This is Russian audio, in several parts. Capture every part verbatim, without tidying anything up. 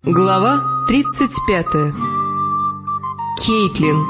Глава тридцать пятая. Кейтлин.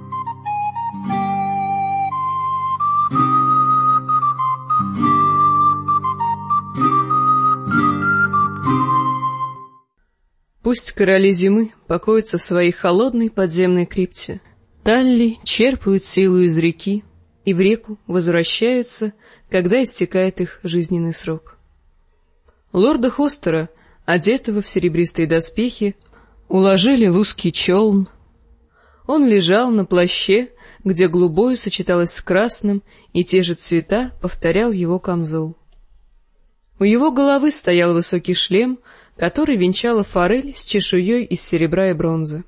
Пусть короли зимы покоятся в своей холодной подземной крипте. Талли черпают силу из реки и в реку возвращаются, когда истекает их жизненный срок. Лорда Хостера, одетого в серебристые доспехи, уложили в узкий челн. Он лежал на плаще, где голубое сочеталось с красным, и те же цвета повторял его камзол. У его головы стоял высокий шлем, который венчала форель с чешуей из серебра и бронзы.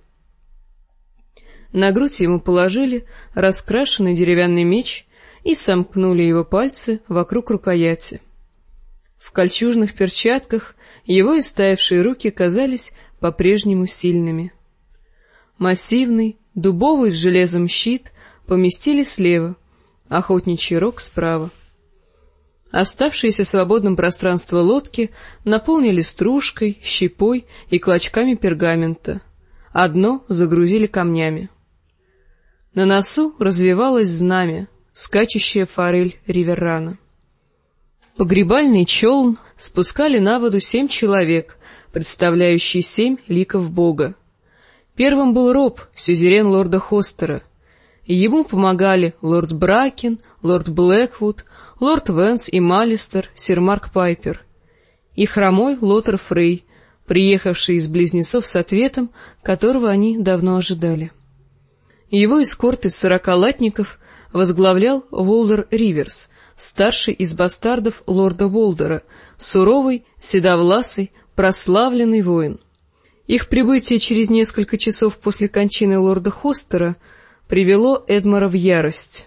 На грудь ему положили раскрашенный деревянный меч и сомкнули его пальцы вокруг рукояти. В кольчужных перчатках его истаявшие руки казались по-прежнему сильными. Массивный, дубовый с железом щит поместили слева, охотничий рог справа. Оставшееся свободным пространство лодки наполнили стружкой, щепой и клочками пергамента, а дно загрузили камнями. На носу развевалось знамя, скачущая форель Риверрана. Погребальный челн спускали на воду семь человек, представляющие семь ликов Бога. Первым был Роб, сюзерен лорда Хостера. Ему помогали лорд Бракен, лорд Блэквуд, лорд Венс и Малистер, сир Марк Пайпер. И хромой Лотер Фрей, приехавший из близнецов с ответом, которого они давно ожидали. Его эскорт из сорока латников возглавлял Волдер Риверс, старший из бастардов лорда Волдера, суровый, седовласый, прославленный воин. Их прибытие через несколько часов после кончины лорда Хостера привело Эдмара в ярость.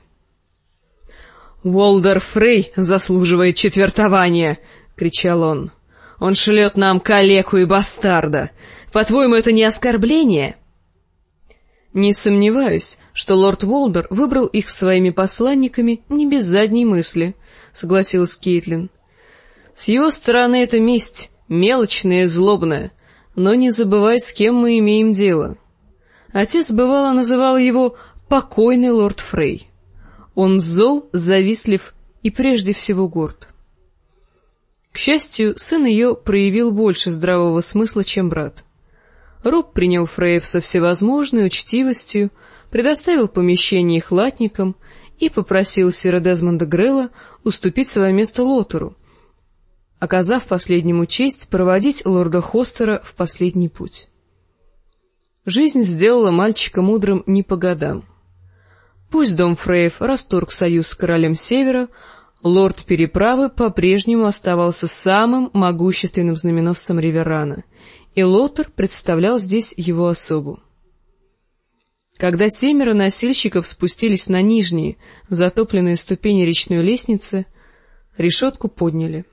«Волдер Фрей заслуживает четвертования!» — кричал он. «Он шлет нам калеку и бастарда. По-твоему, это не оскорбление?» «Не сомневаюсь, что лорд Волдер выбрал их своими посланниками не без задней мысли», — согласилась Кейтлин. «С его стороны это месть, мелочная и злобная, но не забывай, с кем мы имеем дело. Отец бывало называл его «покойный лорд Фрей». Он зол, завистлив и прежде всего горд». К счастью, сын ее проявил больше здравого смысла, чем брат. Роб принял Фреев со всевозможной учтивостью, предоставил помещение их латникам и попросил сира Дезмонда Грелла уступить свое место Лотеру, оказав последнему честь проводить лорда Хостера в последний путь. Жизнь сделала мальчика мудрым не по годам. Пусть дом Фреев расторг союз с королем Севера, лорд Переправы по-прежнему оставался самым могущественным знаменосцем Риверрана, и Лотер представлял здесь его особу. Когда семеро носильщиков спустились на нижние, затопленные ступени речной лестницы, решетку подняли.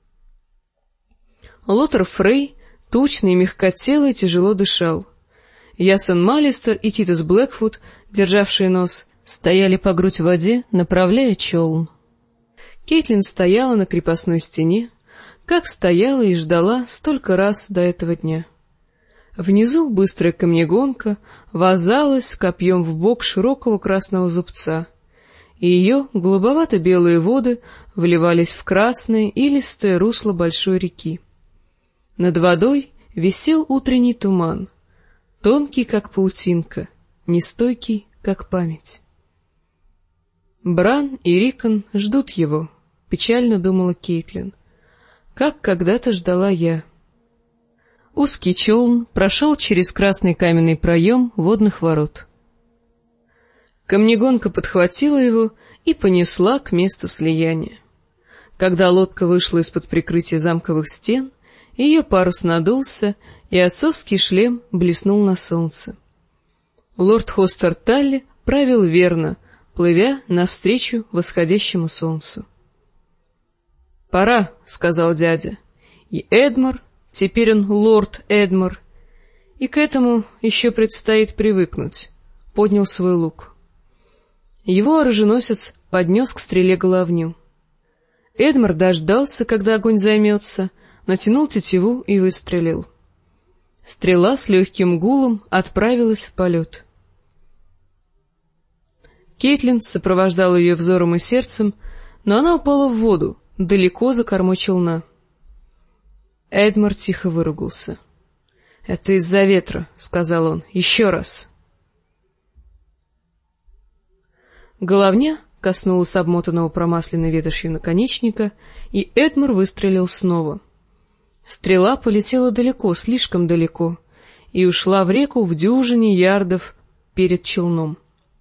Лотер Фрей, тучный, мягкотелый, тяжело дышал. Ясон Малистер и Титус Блэквуд, державшие нос, стояли по грудь в воде, направляя челн. Кейтлин стояла на крепостной стене, как стояла и ждала столько раз до этого дня. Внизу быстрая камнегонка вонзалась копьем в бок широкого красного зубца, и ее голубовато-белые воды вливались в красное илистое русло большой реки. Над водой висел утренний туман, тонкий, как паутинка, нестойкий, как память. Бран и Рикон ждут его, печально думала Кейтлин, как когда-то ждала я. Узкий челн прошел через красный каменный проем водных ворот. Камнегонка подхватила его и понесла к месту слияния. Когда лодка вышла из-под прикрытия замковых стен, ее парус надулся, и отцовский шлем блеснул на солнце. Лорд Хостер Талли правил верно, плывя навстречу восходящему солнцу. «Пора», — сказал дядя, — и Эдмар, теперь он лорд Эдмар, и к этому еще предстоит привыкнуть, поднял свой лук. Его оруженосец поднес к стреле головню. Эдмар дождался, когда огонь займется, натянул тетиву и выстрелил. Стрела с легким гулом отправилась в полет. Кейтлин сопровождала ее взором и сердцем, но она упала в воду, далеко за кормой челна. Эдмар тихо выругался. — Это из-за ветра, — сказал он. — Еще раз. Головня коснулась обмотанного промасленной ветошью наконечника, и Эдмар выстрелил снова. Стрела полетела далеко, слишком далеко, и ушла в реку в дюжине ярдов перед челном.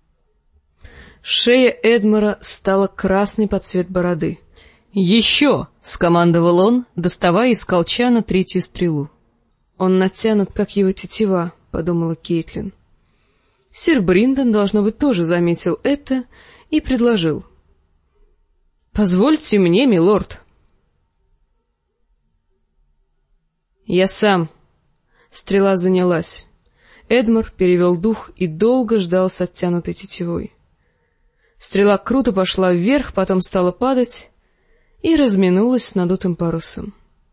Шея Эдмара стала красной под цвет бороды. «Еще!» — скомандовал он, доставая из колчана третью стрелу. «Он натянут, как его тетива», — подумала Кейтлин. Сир Бриндон, должно быть, тоже заметил это и предложил. «Позвольте мне, милорд». «Я сам». Стрела занялась. Эдмар перевел дух и долго ждал с оттянутой тетивой. Стрела круто пошла вверх, потом стала падать и разминулась с надутым парусом.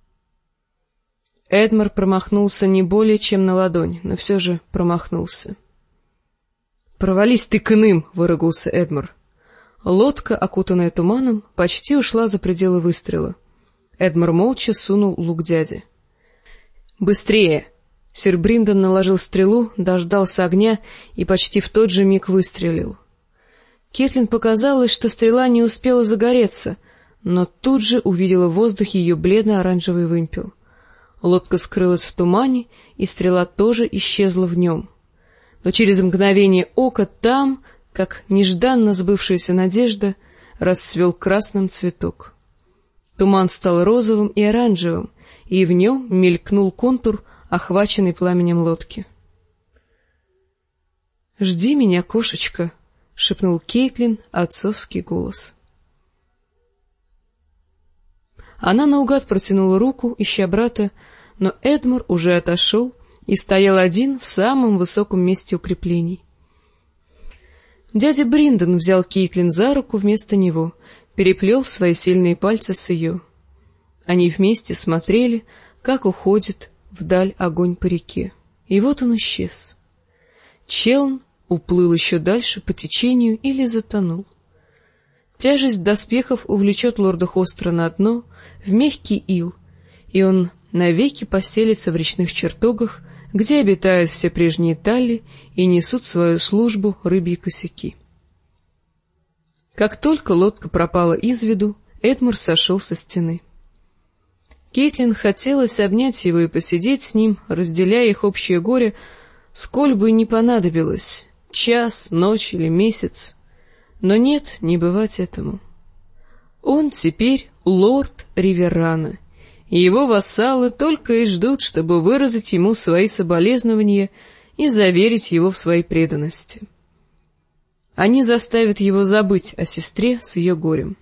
Эдмар промахнулся не более чем на ладонь, но все же промахнулся. «Провались ты к иным!» — выругался Эдмар. Лодка, окутанная туманом, почти ушла за пределы выстрела. Эдмар молча сунул лук дяде. «Быстрее!» Сир Бриндон наложил стрелу, дождался огня и почти в тот же миг выстрелил. Кейтлин показалось, что стрела не успела загореться, но тут же увидела в воздухе ее бледно-оранжевый вымпел. Лодка скрылась в тумане, и стрела тоже исчезла в нем. Но через мгновение ока там, как нежданно сбывшаяся надежда, расцвел красным цветок. Туман стал розовым и оранжевым, и в нем мелькнул контур, охваченный пламенем лодки. — Жди меня, кошечка, — шепнул Кейтлин отцовский голос. Она наугад протянула руку, ища брата, но Эдмар уже отошел и стоял один в самом высоком месте укреплений. Дядя Бриндон взял Кейтлин за руку вместо него, переплел свои сильные пальцы с ее. Они вместе смотрели, как уходит вдаль огонь по реке. И вот он исчез. Челн уплыл еще дальше по течению или затонул. Тяжесть доспехов увлечет лорда Хостера на дно, в мягкий ил, и он навеки поселится в речных чертогах, где обитают все прежние талли и несут свою службу рыбьи косяки. Как только лодка пропала из виду, Эдмар сошел со стены. Кейтлин хотелось обнять его и посидеть с ним, разделяя их общее горе, сколь бы ни понадобилось, час, ночь или месяц. Но нет, не бывать этому. Он теперь лорд Риверрана, и его вассалы только и ждут, чтобы выразить ему свои соболезнования и заверить его в своей преданности. Они заставят его забыть о сестре с ее горем.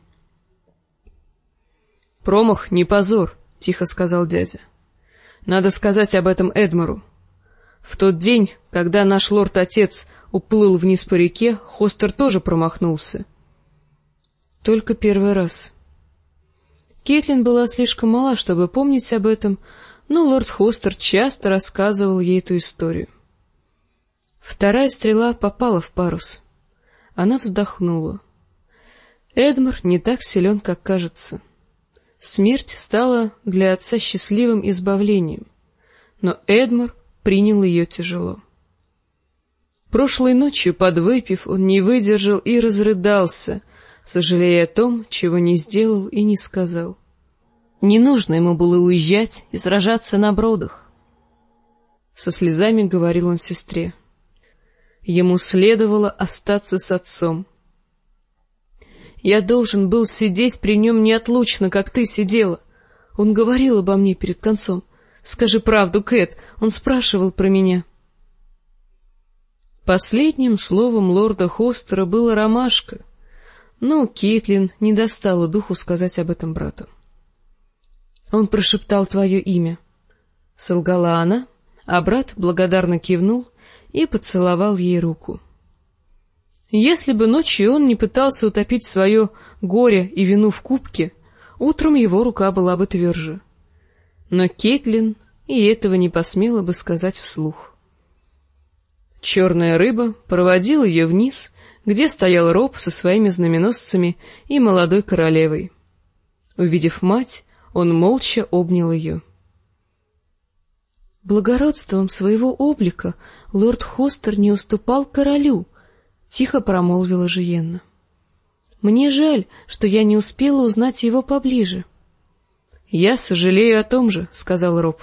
«Промах не позор», — тихо сказал дядя. «Надо сказать об этом Эдмару. В тот день, когда наш лорд-отец уплыл вниз по реке, Хостер тоже промахнулся. Только первый раз». Кейтлин была слишком мала, чтобы помнить об этом, но лорд Хостер часто рассказывал ей эту историю. Вторая стрела попала в парус. Она вздохнула. Эдмар не так силен, как кажется. Смерть стала для отца счастливым избавлением, но Эдмар принял ее тяжело. Прошлой ночью, подвыпив, он не выдержал и разрыдался, сожалея о том, чего не сделал и не сказал. Не нужно ему было уезжать и сражаться на бродах. Со слезами говорил он сестре. Ему следовало остаться с отцом. Я должен был сидеть при нем неотлучно, как ты сидела. Он говорил обо мне перед концом. Скажи правду, Кэт, он спрашивал про меня. Последним словом лорда Хостера была ромашка, но Кейтлин не достала духу сказать об этом брату. Он прошептал твое имя. Солгала она, а брат благодарно кивнул и поцеловал ей руку. Если бы ночью он не пытался утопить свое горе и вину в кубке, утром его рука была бы тверже. Но Кейтлин и этого не посмела бы сказать вслух. Черная рыба проводила ее вниз, где стоял Роб со своими знаменосцами и молодой королевой. Увидев мать, он молча обнял ее. «Благородством своего облика лорд Хостер не уступал королю», — тихо промолвила Жиенна. «Мне жаль, что я не успела узнать его поближе». «Я сожалею о том же», — сказал Роб.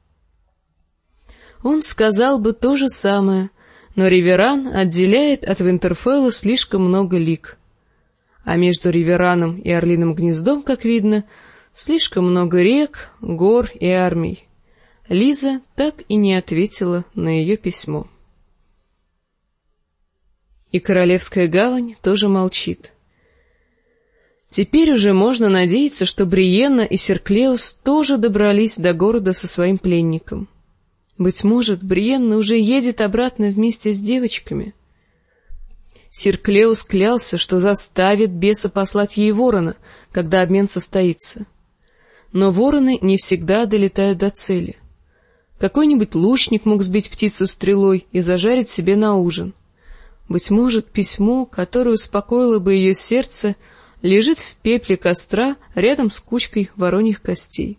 Он сказал бы то же самое, но Риверан отделяет от Винтерфелла слишком много лиг. А между Ривераном и Орлиным гнездом, как видно, слишком много рек, гор и армий. Лиза так и не ответила на ее письмо. И Королевская гавань тоже молчит. Теперь уже можно надеяться, что Бриенна и Серклеус тоже добрались до города со своим пленником. Быть может, Бриенна уже едет обратно вместе с девочками. Серклеус клялся, что заставит беса послать ей ворона, когда обмен состоится. Но вороны не всегда долетают до цели. Какой-нибудь лучник мог сбить птицу стрелой и зажарить себе на ужин. Быть может, письмо, которое успокоило бы ее сердце, лежит в пепле костра рядом с кучкой вороньих костей.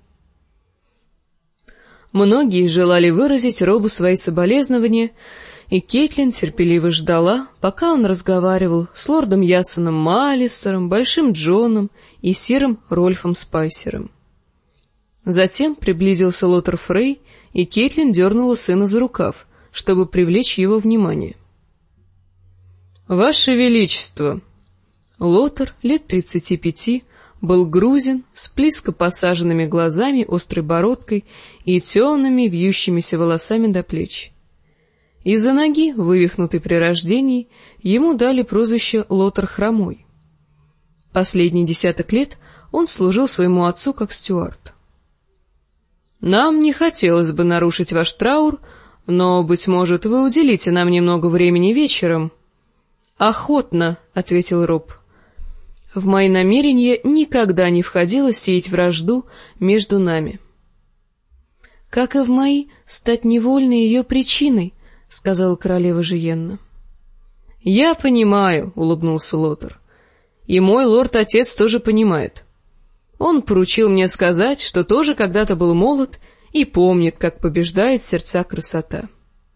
Многие желали выразить Робу свои соболезнования, и Кейтлин терпеливо ждала, пока он разговаривал с лордом Ясоном Маллистером, Большим Джоном и сиром Рольфом Спайсером. Затем приблизился Лотар Фрей, и Кейтлин дернула сына за рукав, чтобы привлечь его внимание. «Ваше Величество!» Лотар, лет тридцати пяти, был грузин, с близко посаженными глазами, острой бородкой и темными вьющимися волосами до плеч. Из-за ноги, вывихнутой при рождении, ему дали прозвище Лотар Хромой. Последний десяток лет он служил своему отцу как стюард. «Нам не хотелось бы нарушить ваш траур, но, быть может, вы уделите нам немного времени вечером». «Охотно», — ответил Роб. «В мои намерения никогда не входило сеять вражду между нами». «Как и в мои, стать невольной ее причиной», — сказала королева Жиенна. «Я понимаю», — улыбнулся Лотар. «И мой лорд-отец тоже понимает. Он поручил мне сказать, что тоже когда-то был молод и помнит, как побеждает сердца красота».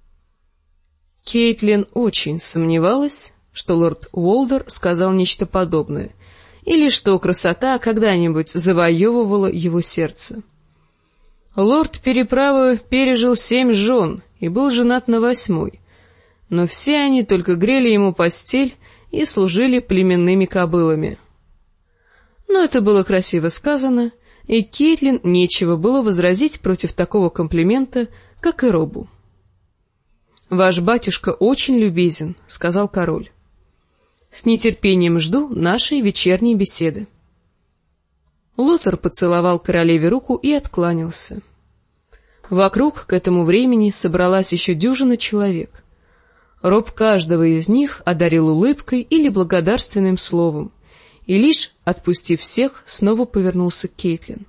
Кейтлин очень сомневалась, что лорд Уолдер сказал нечто подобное, или что красота когда-нибудь завоевывала его сердце. Лорд Переправы пережил семь жен и был женат на восьмой, но все они только грели ему постель и служили племенными кобылами. Но это было красиво сказано, и Кейтлин нечего было возразить против такого комплимента, как и Робу. «Ваш батюшка очень любезен», — сказал король. «С нетерпением жду нашей вечерней беседы». Лотар поцеловал королеве руку и откланялся. Вокруг к этому времени собралась еще дюжина человек. Роб каждого из них одарил улыбкой или благодарственным словом, и лишь, отпустив всех, снова повернулся к Кейтлин.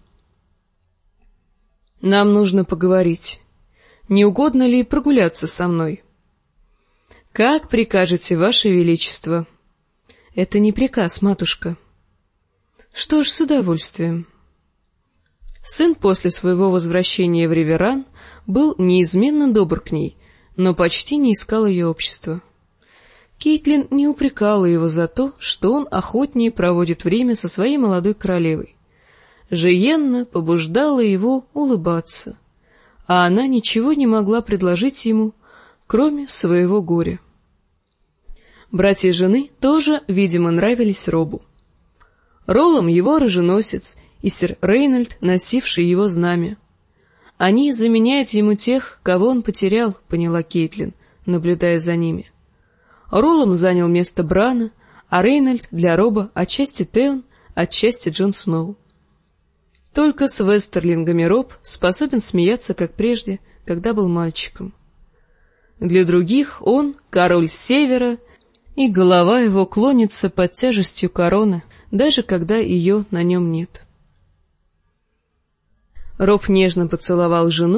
«Нам нужно поговорить. Не угодно ли прогуляться со мной?» «Как прикажете, Ваше Величество?» «Это не приказ, матушка». «Что ж, с удовольствием». Сын после своего возвращения в Риверан был неизменно добр к ней, но почти не искал ее общества. Кейтлин не упрекала его за то, что он охотнее проводит время со своей молодой королевой. Жиенна побуждала его улыбаться, а она ничего не могла предложить ему, кроме своего горя. Братья жены тоже, видимо, нравились Робу. Роллом его оруженосец и сэр Рейнольд, носивший его знамя. Они заменяют ему тех, кого он потерял, поняла Кейтлин, наблюдая за ними. Роллом занял место Брана, а Рейнольд для Роба отчасти Теон, отчасти Джон Сноу. Только с Вестерлингами Роб способен смеяться, как прежде, когда был мальчиком. Для других он — король Севера, и голова его клонится под тяжестью короны, даже когда ее на нем нет. Роб нежно поцеловал жену,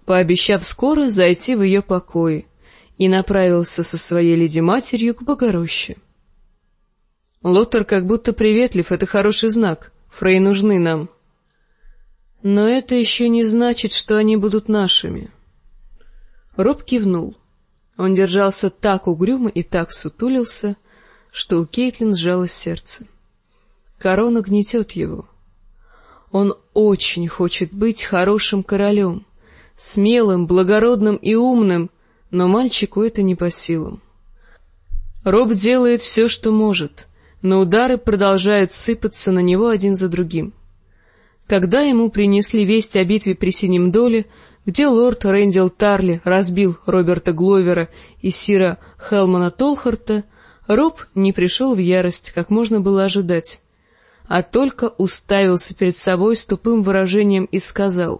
пообещав скоро зайти в ее покои, и направился со своей леди-матерью к Богороще. Лоттер как будто приветлив, это хороший знак, фрей нужны нам. Но это еще не значит, что они будут нашими. Роб кивнул. Он держался так угрюмо и так сутулился, что у Кейтлин сжалось сердце. Корона гнетет его. Он очень хочет быть хорошим королем, смелым, благородным и умным, но мальчику это не по силам. Роб делает все, что может, но удары продолжают сыпаться на него один за другим. Когда ему принесли весть о битве при Синем Доле, где лорд Рэндел Тарли разбил Роберта Гловера и сира Хелмана Толхарта, Роб не пришел в ярость, как можно было ожидать, а только уставился перед собой с тупым выражением и сказал: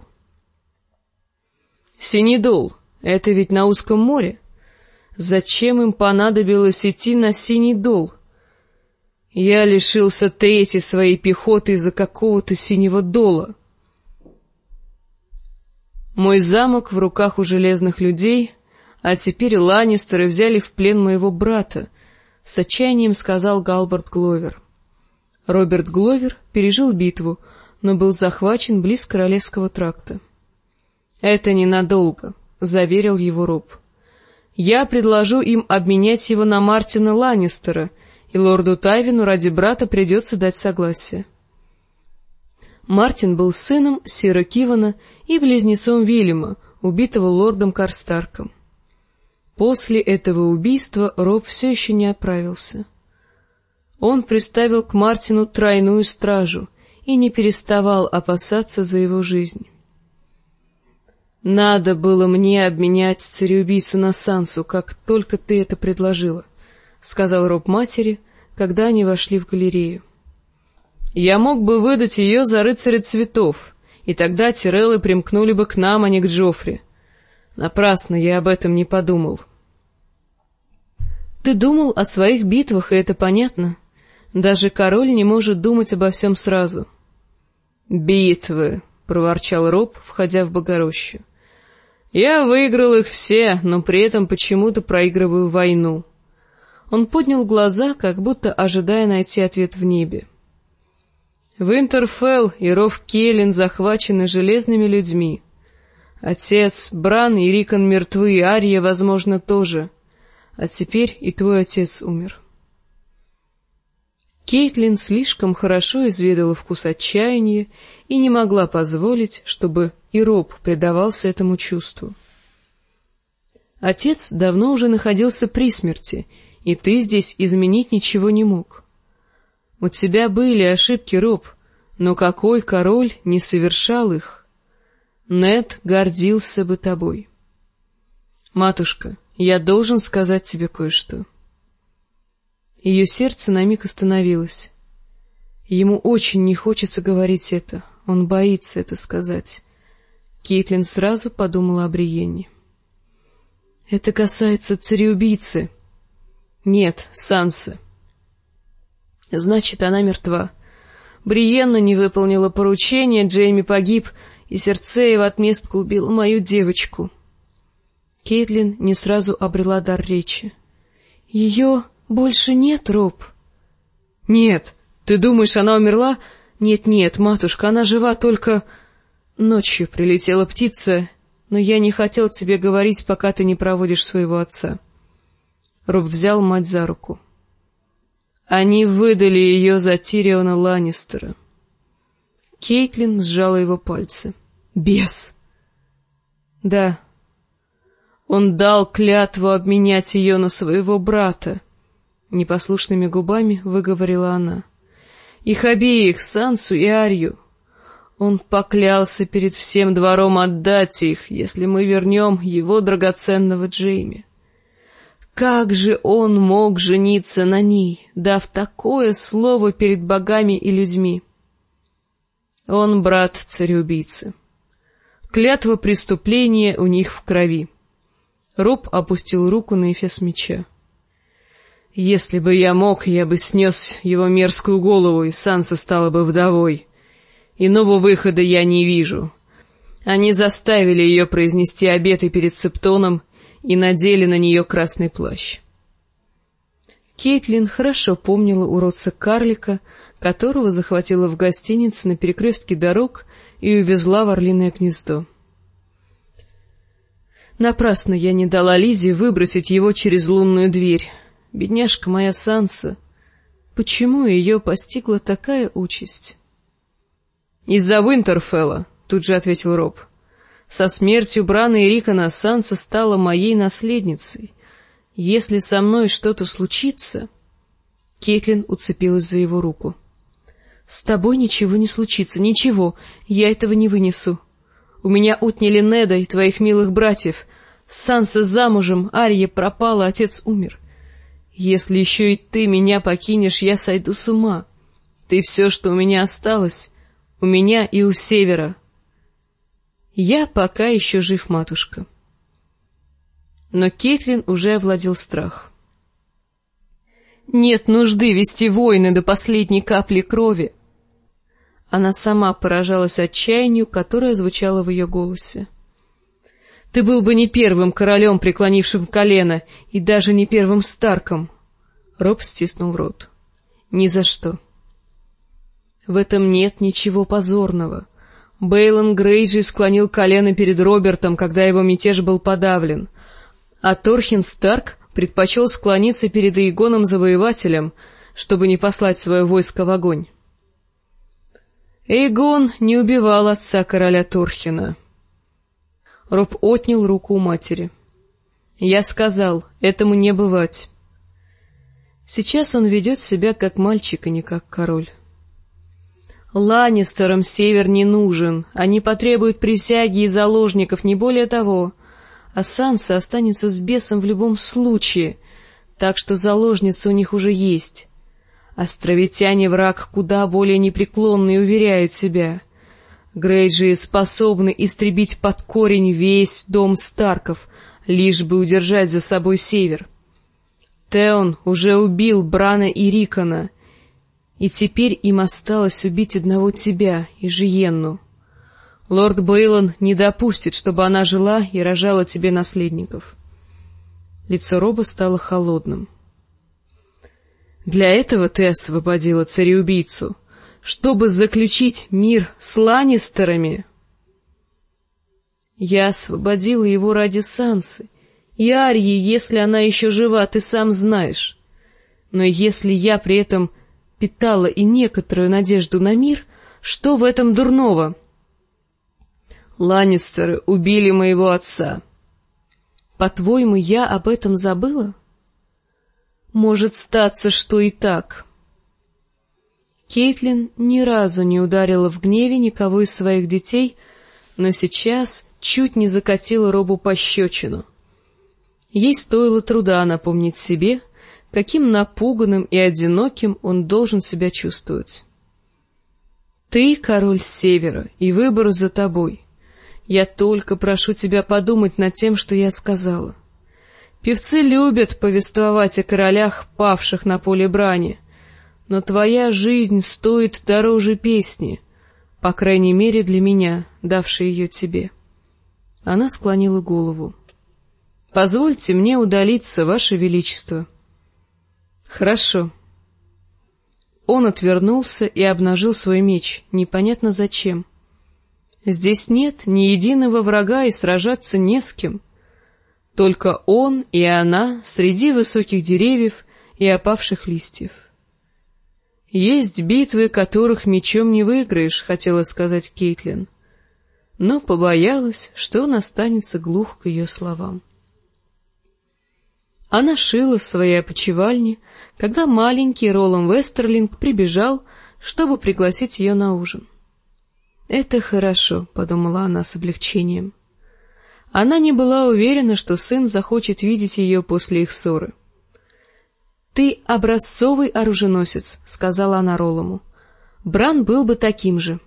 «Синий Дол, это ведь на узком море. Зачем им понадобилось идти на Синий Дол? Я лишился трети своей пехоты из-за какого-то Синего Дола. Мой замок в руках у железных людей, а теперь Ланнистеры взяли в плен моего брата», — с отчаянием сказал Галбард Гловер. Роберт Гловер пережил битву, но был захвачен близ Королевского тракта. «Это ненадолго», — заверил его Роб. «Я предложу им обменять его на Мартина Ланнистера, и лорду Тайвину ради брата придется дать согласие». Мартин был сыном сира Кивана и близнецом Вильяма, убитого лордом Карстарком. После этого убийства Роб все еще не оправился. Он приставил к Мартину тройную стражу и не переставал опасаться за его жизнь. «Надо было мне обменять цареубийцу на Сансу, как только ты это предложила», — сказал Роб матери, когда они вошли в галерею. «Я мог бы выдать ее за рыцаря цветов, и тогда Тиреллы примкнули бы к нам, а не к Джоффри. Напрасно я об этом не подумал». «Ты думал о своих битвах, и это понятно. Даже король не может думать обо всем сразу». «Битвы», — проворчал Роб, входя в Богорощу. «Я выиграл их все, но при этом почему-то проигрываю войну». Он поднял глаза, как будто ожидая найти ответ в небе. «Винтерфелл и ров Келлен захвачены железными людьми. Отец, Бран и Рикон мертвы, и Ария, возможно, тоже. А теперь и твой отец умер». Кейтлин слишком хорошо изведала вкус отчаяния и не могла позволить, чтобы и Роб предавался этому чувству. «Отец давно уже находился при смерти, и ты здесь изменить ничего не мог. У тебя были ошибки, Роб, но какой король не совершал их? Нед гордился бы тобой. Матушка, я должен сказать тебе кое-что». Ее сердце на миг остановилось. Ему очень не хочется говорить это, он боится это сказать. Кейтлин сразу подумала о Бриенне. «Это касается цареубийцы». «Нет, Сансы». «Значит, она мертва. Бриенна не выполнила поручение, Джейми погиб, и Серцея в отместку убила мою девочку». Кейтлин не сразу обрела дар речи. «Ее больше нет, Роб?» «Нет. Ты думаешь, она умерла?» «Нет-нет, матушка, она жива, только...» «Ночью прилетела птица, но я не хотел тебе говорить, пока ты не проводишь своего отца». Роб взял мать за руку. «Они выдали ее за Тириона Ланнистера». Кейтлин сжала его пальцы. «Бес!» «Да. Он дал клятву обменять ее на своего брата», — непослушными губами выговорила она. «Их обеих, Сансу и Арью. Он поклялся перед всем двором отдать их, если мы вернем его драгоценного Джейми. Как же он мог жениться на ней, дав такое слово перед богами и людьми? Он брат цареубийцы. Клятва преступления у них в крови». Роб опустил руку на эфес меча. «Если бы я мог, я бы снес его мерзкую голову, и Санса стала бы вдовой. Иного выхода я не вижу. Они заставили ее произнести обеты перед Септоном и надели на нее красный плащ. Кейтлин хорошо помнила уродца-карлика, которого захватила в гостинице на перекрестке дорог и увезла в Орлиное гнездо. Напрасно я не дала Лизе выбросить его через лунную дверь. Бедняжка моя Санса. Почему ее постигла такая участь? — Из-за Винтерфелла, — тут же ответил Роб. — Со смертью Брана и Рикона Санса стала моей наследницей. Если со мной что-то случится... Кейтлин уцепилась за его руку. — С тобой ничего не случится, ничего, я этого не вынесу. У меня отняли Неда и твоих милых братьев. Санса замужем, Арья пропала, отец умер. Если еще и ты меня покинешь, я сойду с ума. Ты все, что у меня осталось, у меня и у Севера. Я пока еще жив, матушка. Но Кейтлин уже овладел страх. Нет нужды вести войны до последней капли крови. Она сама поражалась отчаянию, которое звучало в ее голосе. Ты был бы не первым королем, преклонившим колено, и даже не первым Старком. Роб стиснул рот. Ни за что. В этом нет ничего позорного. Бейлон Грейджи склонил колено перед Робертом, когда его мятеж был подавлен, а Торхин Старк предпочел склониться перед Эйгоном Завоевателем, чтобы не послать свое войско в огонь. Эйгон не убивал отца короля Торхина. Роб отнял руку у матери. Я сказал, этому не бывать. Сейчас он ведет себя как мальчик, а не как король. Ланнистерам Север не нужен, они потребуют присяги и заложников, не более того. А Санса останется с бесом в любом случае, так что заложница у них уже есть. Островитяне враг куда более непреклонный, уверяют себя. Грейджи способны истребить под корень весь дом Старков, лишь бы удержать за собой Север. Теон уже убил Брана и Рикона, и теперь им осталось убить одного тебя и Жиенну. Лорд Бейлон не допустит, чтобы она жила и рожала тебе наследников. Лицо Роба стало холодным. Для этого ты освободила цареубийцу, чтобы заключить мир с Ланнистерами. Я освободила его ради Сансы, и Арьи, если она еще жива, ты сам знаешь. Но если я при этом питала и некоторую надежду на мир, что в этом дурного? Ланнистеры убили моего отца. По-твоему, я об этом забыла? Может статься, что и так. Кейтлин ни разу не ударила в гневе никого из своих детей, но сейчас чуть не закатила Робу пощечину. Ей стоило труда напомнить себе, каким напуганным и одиноким он должен себя чувствовать. Ты король Севера, и выбор за тобой. Я только прошу тебя подумать над тем, что я сказала. Певцы любят повествовать о королях, павших на поле брани, но твоя жизнь стоит дороже песни, по крайней мере для меня, давшей ее тебе. Она склонила голову. — Позвольте мне удалиться, Ваше Величество. — Хорошо. Он отвернулся и обнажил свой меч, непонятно зачем. Здесь нет ни единого врага, и сражаться не с кем. Только он и она среди высоких деревьев и опавших листьев. Есть битвы, которых мечом не выиграешь, хотела сказать Кейтлин, но побоялась, что он останется глух к ее словам. Она шила в своей опочивальне, когда маленький Ролан Вестерлинг прибежал, чтобы пригласить ее на ужин. «Это хорошо», — подумала она с облегчением. Она не была уверена, что сын захочет видеть ее после их ссоры. «Ты образцовый оруженосец», — сказала она Роллому. «Бран был бы таким же».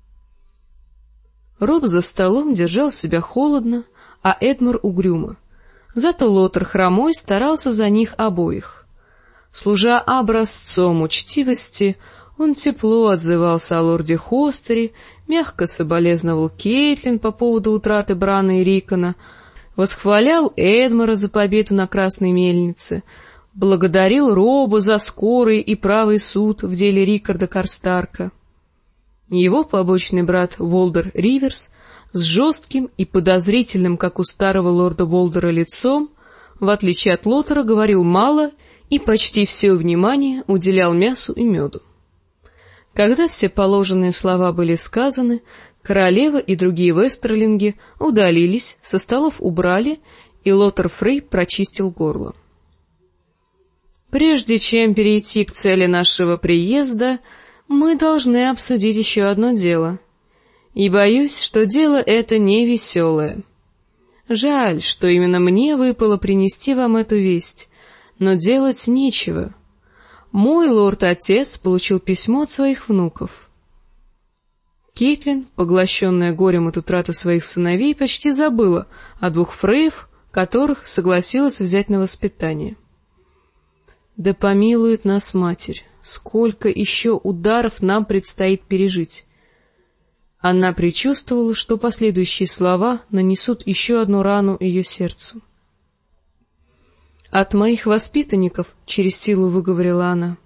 Роб за столом держал себя холодно, а Эдмур угрюмо. Зато Лотар хромой старался за них обоих. Служа образцом учтивости, Он тепло отзывался о лорде Хостере, мягко соболезновал Кейтлин по поводу утраты Брана и Рикона, восхвалял Эдмора за победу на Красной Мельнице, благодарил Роба за скорый и правый суд в деле Рикарда Карстарка. Его побочный брат Волдер Риверс с жестким и подозрительным, как у старого лорда Волдера, лицом, в отличие от Лотера, говорил мало и почти все внимание уделял мясу и меду. Когда все положенные слова были сказаны, королева и другие вестерлинги удалились, со столов убрали, и Лотер Фрей прочистил горло. «Прежде чем перейти к цели нашего приезда, мы должны обсудить еще одно дело. И боюсь, что дело это не веселое. Жаль, что именно мне выпало принести вам эту весть, но делать нечего. Мой лорд-отец получил письмо от своих внуков». Кейтлин, поглощенная горем от утраты своих сыновей, почти забыла о двух Фреев, которых согласилась взять на воспитание. «Да помилует нас Матерь, сколько еще ударов нам предстоит пережить!» Она предчувствовала, что последующие слова нанесут еще одну рану ее сердцу. «От моих воспитанников», — через силу выговорила она.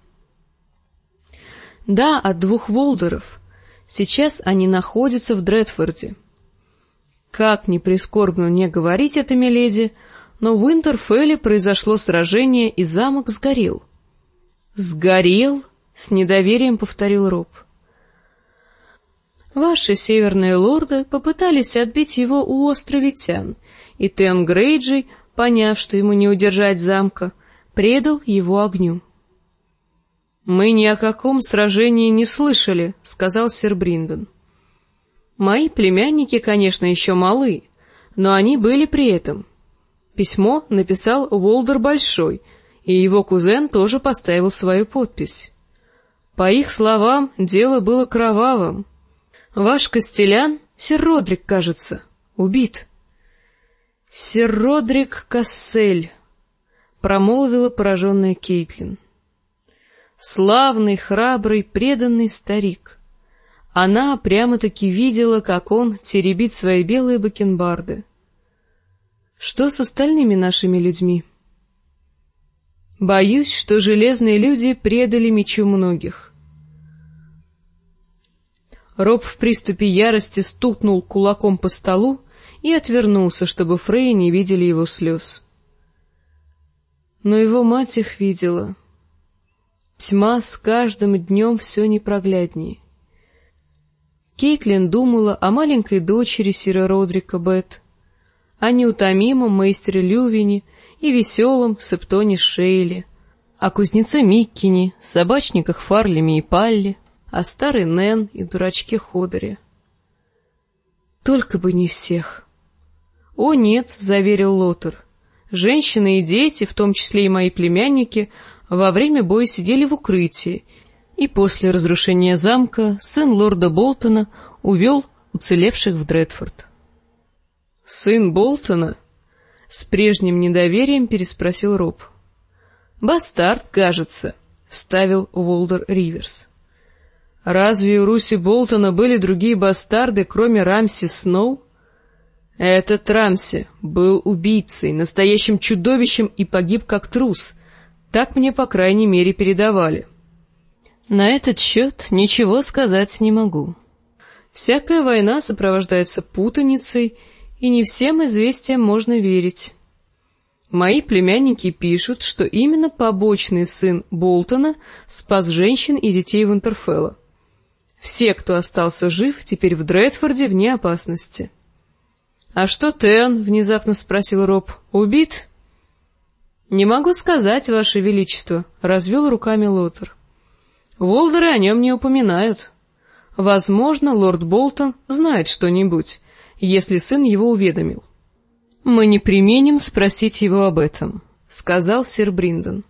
«Да, от двух Волдеров. Сейчас они находятся в Дредфорде. Как ни прискорбно мне говорить это, миледи, но в Уинтерфелле произошло сражение, и замок сгорел». «Сгорел?» — с недоверием повторил Роб. «Ваши северные лорды попытались отбить его у островитян, и Теон Грейджей, поняв, что ему не удержать замка, предал его огню». «Мы ни о каком сражении не слышали», — сказал сэр Бриндон. «Мои племянники, конечно, еще малы, но они были при этом. Письмо написал Волдер Большой, и его кузен тоже поставил свою подпись. По их словам, дело было кровавым. Ваш Костелян, сэр Родрик, кажется, убит». «Сэр Родрик Кассель», — промолвила пораженная Кейтлин. «Славный, храбрый, преданный старик». Она прямо-таки видела, как он теребит свои белые бакенбарды. «Что с остальными нашими людьми?» «Боюсь, что железные люди предали мечу многих». Роб в приступе ярости стукнул кулаком по столу и отвернулся, чтобы Фреи не видели его слез. Но его мать их видела. Тьма с каждым днем все непрогляднее. Кейтлин думала о маленькой дочери сэра Родрика Бет, о неутомимом мейстере Лювине и веселом Септоне Шейле, о кузнеце Миккине, собачниках Фарлеме и Палле, о старой Нэн и дурачке Ходоре. Только бы не всех. «О нет», — заверил Лотер, — «женщины и дети, в том числе и мои племянники, во время боя сидели в укрытии, и после разрушения замка сын лорда Болтона увел уцелевших в Дредфорд». «Сын Болтона?» — с прежним недоверием переспросил Роб. «Бастард, кажется», — вставил Волдер Риверс. «Разве у Руси Болтона были другие бастарды, кроме Рамси Сноу?» «Этот Рамси был убийцей, настоящим чудовищем и погиб как трус. Так мне, по крайней мере, передавали». «На этот счет ничего сказать не могу. Всякая война сопровождается путаницей, и не всем известиям можно верить. Мои племянники пишут, что именно побочный сын Болтона спас женщин и детей Винтерфелла. Все, кто остался жив, теперь в Дредфорде вне опасности». «А что Теон?» — внезапно спросил Роб. «Убит?» «Не могу сказать, Ваше Величество», — развел руками Лотер. «Волдеры о нем не упоминают. Возможно, лорд Болтон знает что-нибудь, если сын его уведомил». «Мы не преминем спросить его об этом», — сказал сэр Бриндон.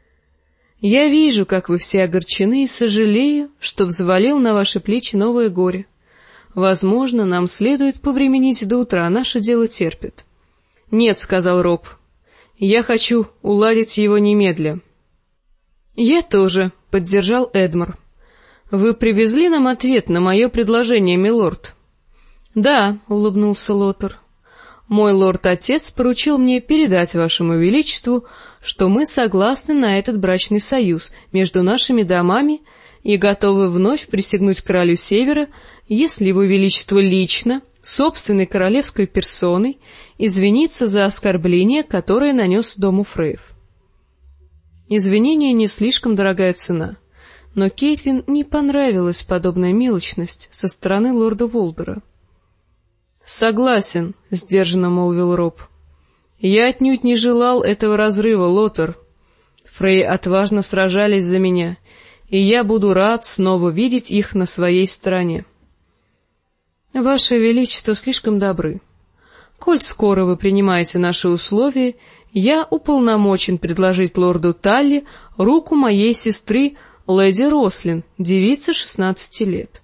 «Я вижу, как вы все огорчены, и сожалею, что взвалил на ваши плечи новое горе. Возможно, нам следует повременить до утра, наше дело терпит». «Нет», — сказал Роб, — «я хочу уладить его немедля». «Я тоже», — поддержал Эдмор. «Вы привезли нам ответ на мое предложение, милорд?» «Да», — улыбнулся Лотар. «Мой лорд-отец поручил мне передать вашему величеству, что мы согласны на этот брачный союз между нашими домами и готовы вновь присягнуть королю Севера, если его величество лично, собственной королевской персоной, извинится за оскорбление, которое нанес дому Фрейв». Извинение не слишком дорогая цена, но Кейтлин не понравилась подобная мелочность со стороны лорда Волдера. «Согласен», — сдержанно молвил Роб. «Я отнюдь не желал этого разрыва, Лотар. Фрей отважно сражались за меня, и я буду рад снова видеть их на своей стороне». «Ваше Величество слишком добры. Коль скоро вы принимаете наши условия, я уполномочен предложить лорду Талли руку моей сестры, леди Рослин, девице шестнадцати лет».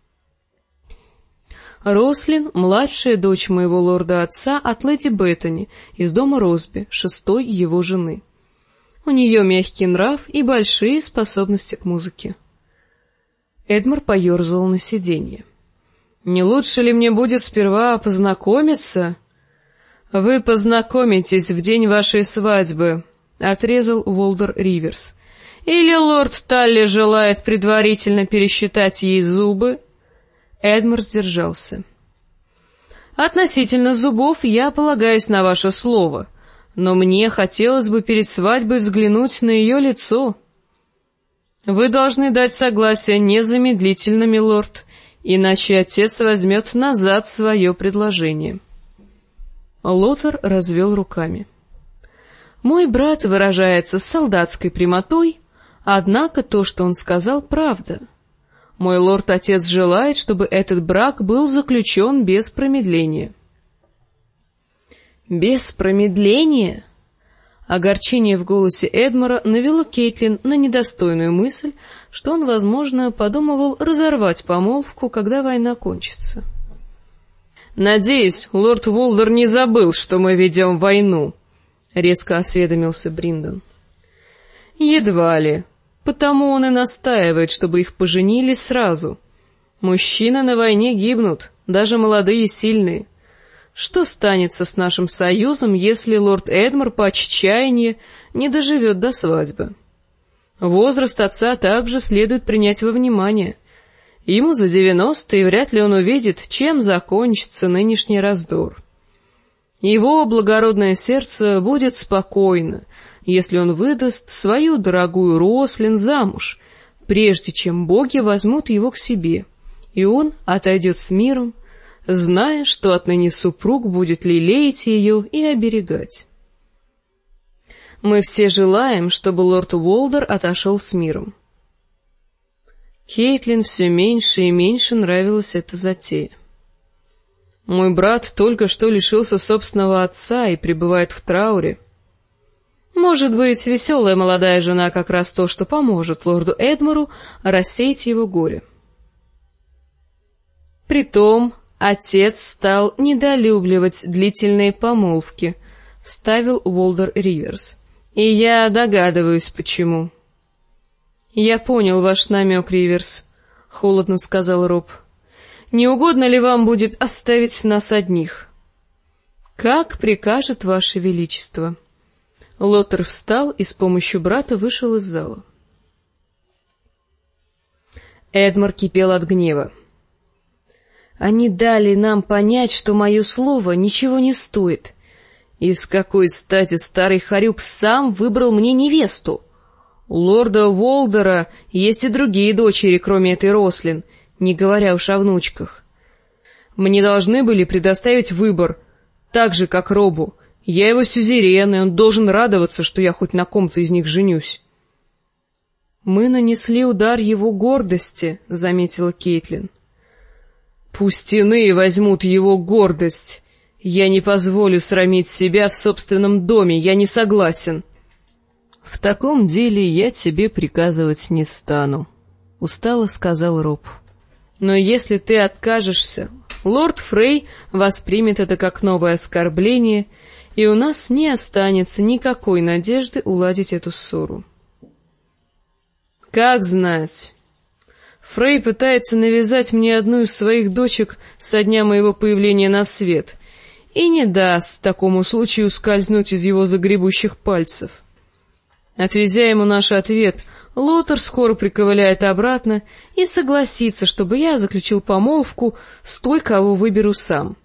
Рослин — младшая дочь моего лорда-отца от леди Беттани из дома Росби, шестой его жены. У нее мягкий нрав и большие способности к музыке. Эдмар поерзал на сиденье. «Не лучше ли мне будет сперва познакомиться?» «Вы познакомитесь в день вашей свадьбы», — отрезал Волдер Риверс. «Или лорд Талли желает предварительно пересчитать ей зубы?» Эдмар сдержался. «Относительно зубов я полагаюсь на ваше слово, но мне хотелось бы перед свадьбой взглянуть на ее лицо». «Вы должны дать согласие незамедлительно, милорд, иначе отец возьмет назад свое предложение». Лотар развел руками. «Мой брат выражается с солдатской прямотой, однако то, что он сказал, правда. Мой лорд-отец желает, чтобы этот брак был заключен без промедления». «Без промедления?» Огорчение в голосе Эдмара навело Кейтлин на недостойную мысль, что он, возможно, подумывал разорвать помолвку, когда война кончится. «Надеюсь, лорд Волдер не забыл, что мы ведем войну», — резко осведомился Бриндон. «Едва ли. Потому он и настаивает, чтобы их поженили сразу. Мужчины на войне гибнут, даже молодые и сильные. Что станется с нашим союзом, если лорд Эдмар по отчаянию не доживет до свадьбы? Возраст отца также следует принять во внимание. Ему за девяносто, и вряд ли он увидит, чем закончится нынешний раздор. Его благородное сердце будет спокойно, если он выдаст свою дорогую Рослин замуж, прежде чем боги возьмут его к себе, и он отойдет с миром, зная, что отныне супруг будет лелеять ее и оберегать. Мы все желаем, чтобы лорд Волдер отошел с миром». Кейтлин все меньше и меньше нравилась эта затея. «Мой брат только что лишился собственного отца и пребывает в трауре. Может быть, веселая молодая жена как раз то, что поможет лорду Эдмару рассеять его горе». «Притом отец стал недолюбливать длительные помолвки», — вставил Волдер Риверс. «И я догадываюсь, почему». «Я понял ваш намек, Риверс», — холодно сказал Роб. «Не угодно ли вам будет оставить нас одних?» «Как прикажет ваше величество». Лотар встал и с помощью брата вышел из зала. Эдмар кипел от гнева. «Они дали нам понять, что мое слово ничего не стоит. И с какой стати старый хорюк сам выбрал мне невесту? У лорда Волдера есть и другие дочери, кроме этой Рослин, не говоря уж о внучках. Мне должны были предоставить выбор, так же, как Робу. Я его сюзерен, и он должен радоваться, что я хоть на ком-то из них женюсь». «Мы нанесли удар его гордости», — заметила Кейтлин. «Пусть иные возьмут его гордость. Я не позволю срамить себя в собственном доме, я не согласен». «В таком деле я тебе приказывать не стану», — устало сказал Роб. «Но если ты откажешься, лорд Фрей воспримет это как новое оскорбление, и у нас не останется никакой надежды уладить эту ссору». «Как знать. Фрей пытается навязать мне одну из своих дочек со дня моего появления на свет и не даст такому случаю ускользнуть из его загребущих пальцев. Отвезя ему наш ответ, Лотар скоро приковыляет обратно и согласится, чтобы я заключил помолвку с той, кого выберу сам.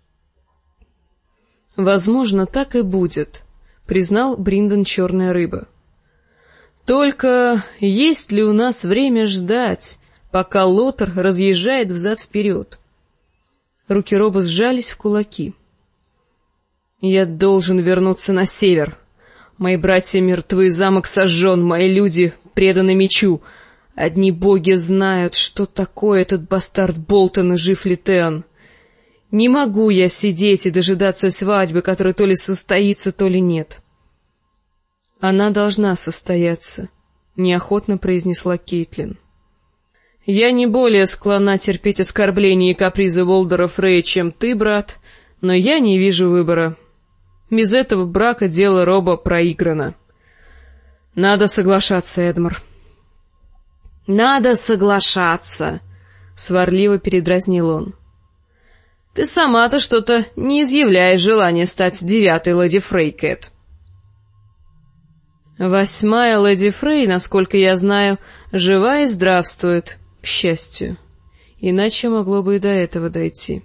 «Возможно, так и будет», — признал Бриндон Черная Рыба. «Только есть ли у нас время ждать, пока Лотар разъезжает взад-вперед?» Руки Роба сжались в кулаки. «Я должен вернуться на север. Мои братья мертвы, замок сожжен, мои люди преданы мечу. Одни боги знают, что такое этот бастард Болтон и жив ли Теон. Не могу я сидеть и дожидаться свадьбы, которая то ли состоится, то ли нет». «Она должна состояться», — неохотно произнесла Кейтлин. «Я не более склонна терпеть оскорбления и капризы Волдера Фрея, чем ты, брат, но я не вижу выбора. Без этого брака дело Роба проиграно. Надо соглашаться, Эдмар». «Надо соглашаться», — сварливо передразнил он. «Ты сама-то что-то не изъявляешь желания стать девятой леди Фрей, Кэт». «Восьмая леди Фрей, насколько я знаю, жива и здравствует, к счастью. Иначе могло бы и до этого дойти».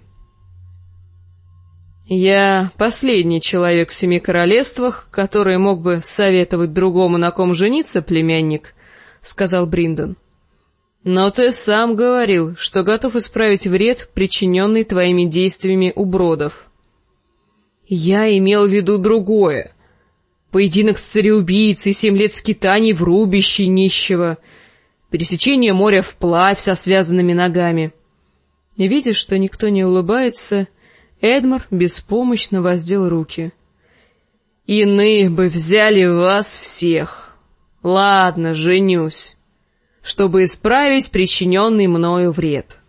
«Я последний человек в семи королевствах, который мог бы советовать другому, на ком жениться, племянник», — сказал Бриндон. «Но ты сам говорил, что готов исправить вред, причиненный твоими действиями у бродов». «Я имел в виду другое. Поединок с цареубийцей, семь лет скитаний в рубище нищего, пересечение моря вплавь со связанными ногами». Видя, что никто не улыбается, Эдмар беспомощно воздел руки. «Иные бы взяли вас всех. Ладно, женюсь, чтобы исправить причиненный мною вред».